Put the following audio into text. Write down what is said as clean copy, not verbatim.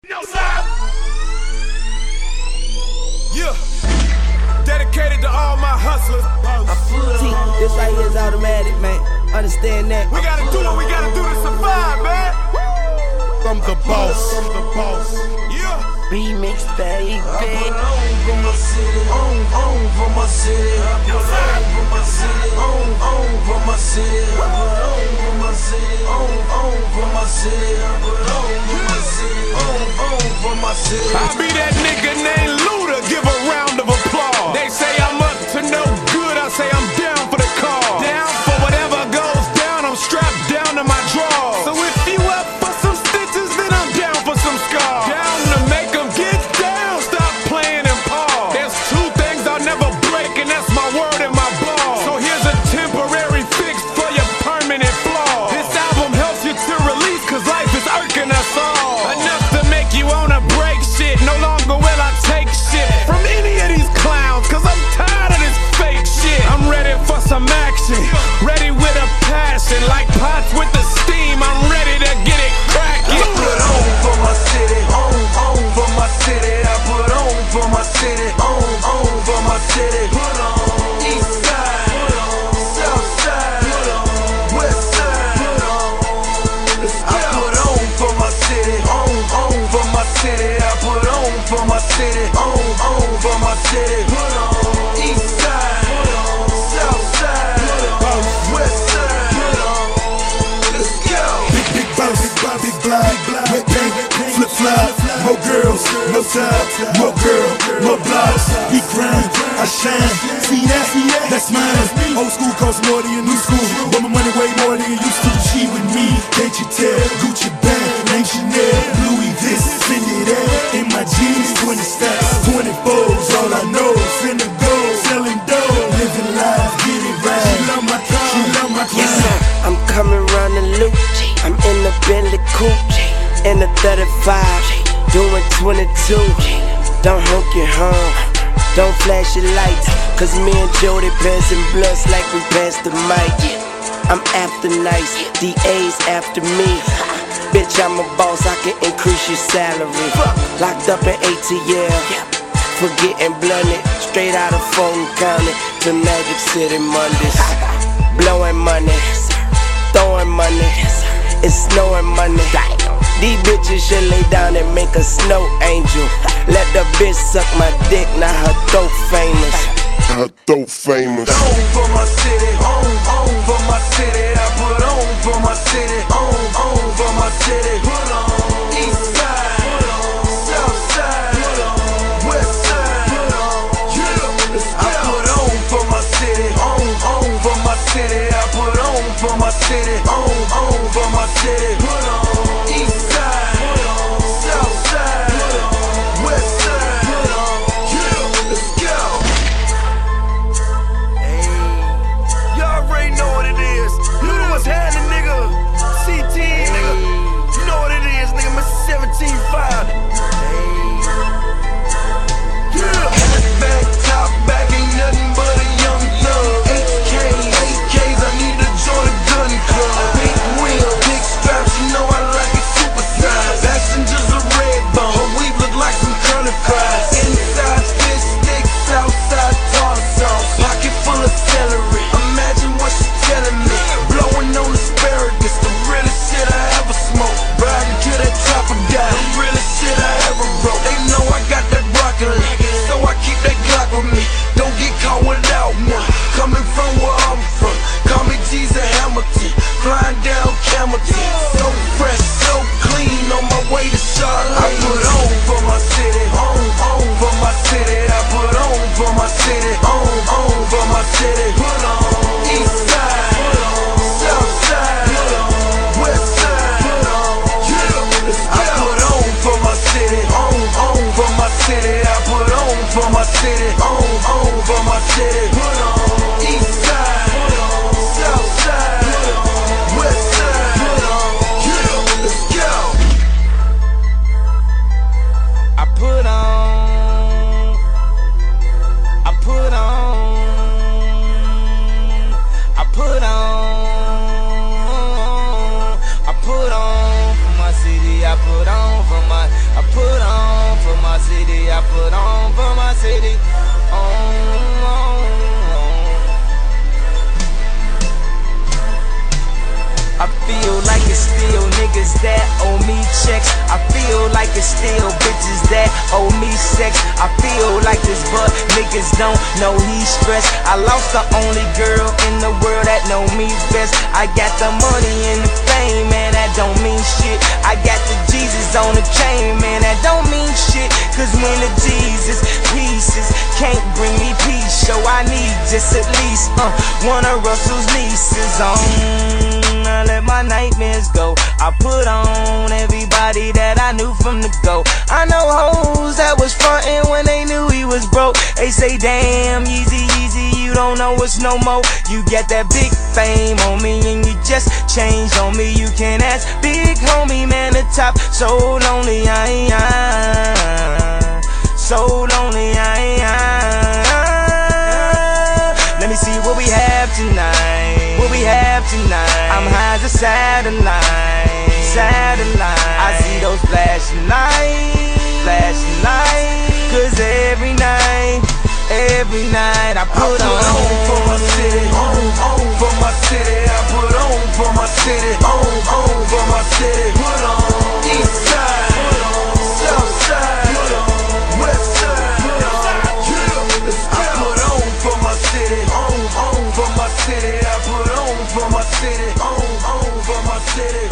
No stop. Yeah. Dedicated to all my hustlers. This right here is automatic, man. Understand that. We gotta do what we gotta do to survive, man. From the boss. Yeah. Remix, baby. On for my city, on for my city. On for my city, on for my city. On for my city, on for my city. On for my city. I be that nigga named Luda. Give a round of applause. They say I'm up to no good. I say I'm down for the cause. Down for whatever goes down. I'm strapped down to my drawers. So if you up for some stitches, then I'm down for some scars. Down to make them get down. Stop playing and pause. There's two things I'll never break, and that's my word and my ball. So here's a temporary fix for your permanent flaw. This album helps you to release, cause life is irking us all. Enough to make you wanna break shit. No longer will I take shit from any of these clowns, cause I'm tired of this fake shit. I'm ready for some action, ready with a passion. Like pots with the steam, I'm ready to get it cracking. I put on for my city, on for my city. I put on for my city, on for my city. Put on east side, put on south side, put on west side, put on. I put on for my city, on for my city. I put on for my city, on for my city. Put on east side, put on south side, put on west side, put on. Let's go. Big bounce, big block, wet paint, flip flop, more girls, no time, more girl, more blocks. We grind, I shine. See that? That's mine. Old school costs more than your new school, but my money way more than you used to. She with me, can't you tell? Gucci bag, name Chanel, Louis this, Fendi that. In my jeans, 20 stacks, 24s. All I know, finna go, selling dough, living life, get it right. She love my car, she love my Yes, car. sir. I'm coming round the loop. I'm in the Bentley coupe, in the 35, doing 22. Don't honk your horn, don't flash your lights, cause me and Jody passing blunts like we passed the mic. I'm after nice, DA's after me. Bitch, I'm a boss, I can increase your salary. Locked up in ATL, for getting blunted. Straight out of Fulton County to Magic City Mondays. Blowing money, throwing money, it's snowing money. These bitches should lay down and make a snow angel. Let the bitch suck my dick, now her throat famous. Her throat famous. On for my city, on for my city. I put on for my city, on for my city. Put on east side, put on south side, put on west side, put on. I put on for my city, on for my city. I put on for my city, on for my city. Put on east side, put on south side, put on west side, put on. Let's go. You already know what it is. You know what's happening, nigga. CT, nigga. You know what it is, nigga. Mr. 17-5. Back, top back, ain't nothing but a young thug. 8Ks, I need to join a gun club. Big wheel, big straps, I put on for my city. I feel like it's still niggas that owe me checks. I feel like it's still bitches that owe me sex. I feel like this, but niggas don't know he's stressed. I lost the only girl in the world that know me best. I got the money and the fame, man, that don't mean shit. I got the Jesus on the chain, man, that don't mean shit. Cause when the Jesus pieces can't bring me peace, so I need just at least one of Russell's nieces I let my nightmares go. I put on everybody that I knew from the go. I know hoes that was frontin' when they knew he was broke. They say, damn, Yeezy, Yeezy, you don't know us no more. You get that big fame on me and you just changed on me. You can ask big homie, man, the top. So lonely, so lonely, Let me see what we have tonight. What we have tonight. I'm high as a satellite. I see those flashing lights. Cause every night I put on for my city. On for my city. I put on for my city. On for my city. Put on east side. Put on south side. Put on west side. Put on. I put on for my city. On for my city. I put on for my city. On for my city.